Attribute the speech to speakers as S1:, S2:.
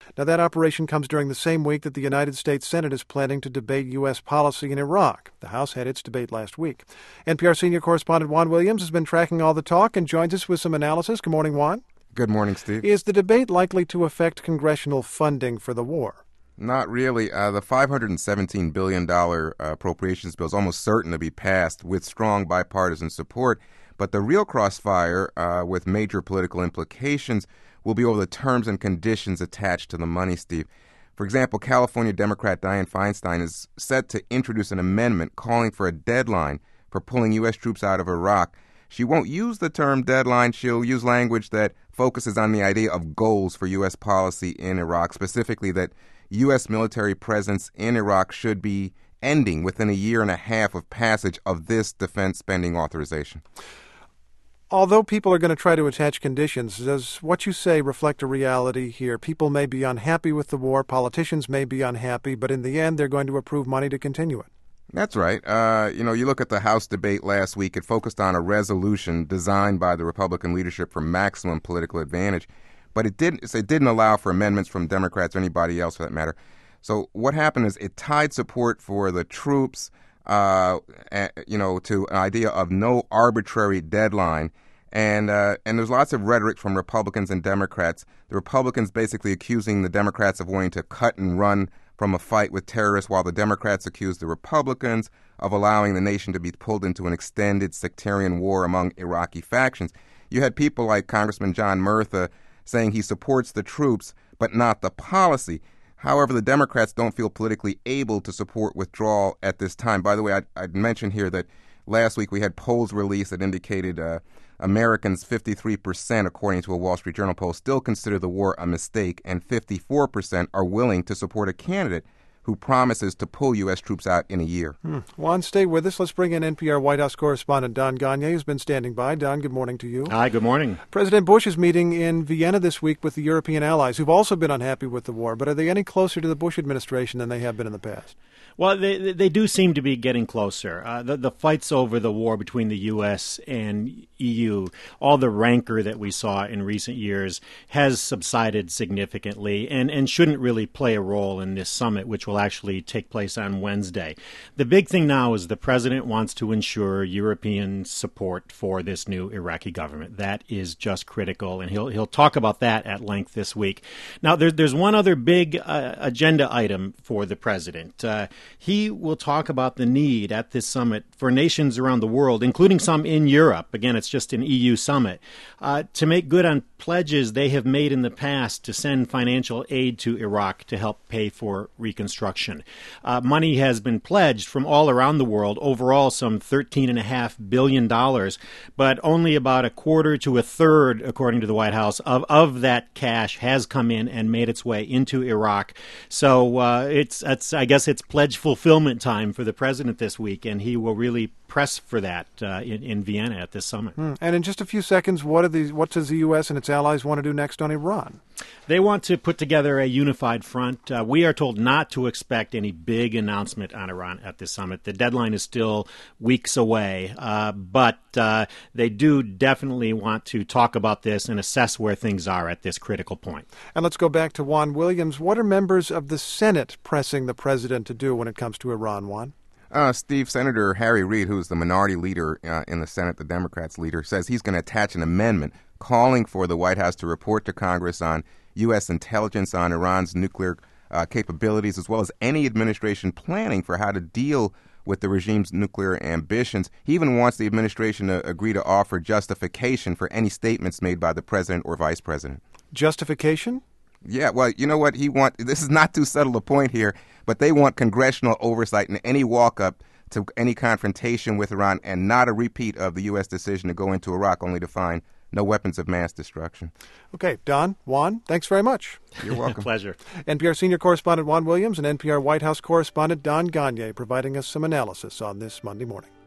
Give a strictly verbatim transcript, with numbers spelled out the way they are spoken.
S1: Now, that operation comes during the same week that the United States Senate is planning to debate U S policy in Iraq. The House had its debate last week. N P R senior correspondent Juan Williams has been tracking all the talk and joins us with some analysis. Good morning, Juan.
S2: Good morning, Steve.
S1: Is the debate likely to affect congressional funding for the war?
S2: Not really. Uh, the five hundred seventeen billion dollars uh, appropriations bill is almost certain to be passed with strong bipartisan support. But the real crossfire, uh, with major political implications, will be over the terms and conditions attached to the money, Steve. For example, California Democrat Dianne Feinstein is set to introduce an amendment calling for a deadline for pulling U S troops out of Iraq. She won't use the term deadline. She'll use language that focuses on the idea of goals for U S policy in Iraq, specifically that U S military presence in Iraq should be ending within a year and a half of passage of this defense spending authorization.
S1: Although people are going to try to attach conditions, does what you say reflect a reality here? People may be unhappy with the war, politicians may be unhappy, but in the end they're going to approve money to continue it.
S2: That's right. Uh, you know, you look at the House debate last week, it focused on a resolution designed by the Republican leadership for maximum political advantage. But it didn't, it didn't allow for amendments from Democrats or anybody else for that matter. So what happened is it tied support for the troops, uh, you know, to an idea of no arbitrary deadline. And uh, and there's lots of rhetoric from Republicans and Democrats. The Republicans basically accusing the Democrats of wanting to cut and run from a fight with terrorists, while the Democrats accuse the Republicans of allowing the nation to be pulled into an extended sectarian war among Iraqi factions. You had people like Congressman John Murtha saying he supports the troops, but not the policy. However, the Democrats don't feel politically able to support withdrawal at this time. By the way, I'd, I'd mention here that last week we had polls released that indicated uh, Americans, fifty-three percent, according to a Wall Street Journal poll, still consider the war a mistake, and fifty-four percent are willing to support a candidate who promises to pull U S troops out in a year.
S1: Hmm. Juan, stay with us. Let's bring in N P R White House correspondent Don Gonyea, who's been standing by. Don, good morning to you.
S3: Hi, good morning.
S1: President Bush is meeting in Vienna this week with the European allies, who've also been unhappy with the war. But are they any closer to the Bush administration than they have been in the past?
S3: Well, they they do seem to be getting closer. Uh, the, the fights over the war between the U S and E U, all the rancor that we saw in recent years has subsided significantly and, and shouldn't really play a role in this summit, which will actually take place on Wednesday. The big thing now is the president wants to ensure European support for this new Iraqi government. That is just critical, and he'll he'll talk about that at length this week. Now, there, there's one other big uh, agenda item for the president. Uh, He will talk about the need at this summit for nations around the world, including some in Europe. Again, it's just an E U summit, uh, to make good on pledges they have made in the past to send financial aid to Iraq to help pay for reconstruction. Uh, money has been pledged from all around the world, overall some thirteen point five billion dollars, but only about a quarter to a third, according to the White House, of, of that cash has come in and made its way into Iraq. So uh, it's, it's, I guess it's pledge fulfillment time for the president this week, and he will really press for that uh, in, in Vienna at this summit.
S1: Hmm. And in just a few seconds, what are the, what does the U S and its allies want to do next on Iran?
S3: They want to put together a unified front. Uh, we are told not to expect any big announcement on Iran at this summit. The deadline is still weeks away, uh, but uh, they do definitely want to talk about this and assess where things are at this critical point.
S1: And let's go back to Juan Williams. What are members of the Senate pressing the president to do when it comes to Iran, Juan?
S2: Uh, Steve, Senator Harry Reid, who's the minority leader uh, in the Senate, the Democrats' leader, says he's going to attach an amendment calling for the White House to report to Congress on U S intelligence on Iran's nuclear uh, capabilities, as well as any administration planning for how to deal with the regime's nuclear ambitions. He even wants the administration to agree to offer justification for any statements made by the president or vice president.
S1: Justification?
S2: Yeah, well, you know what he want. This is not too subtle a point here, but they want congressional oversight in any walk-up to any confrontation with Iran, and not a repeat of the U S decision to go into Iraq only to find no weapons of mass destruction.
S1: Okay, Don, Juan, thanks very much.
S2: You're welcome.
S3: Pleasure.
S1: N P R senior correspondent Juan Williams and N P R White House correspondent Don Gonyea providing us some analysis on this Monday morning.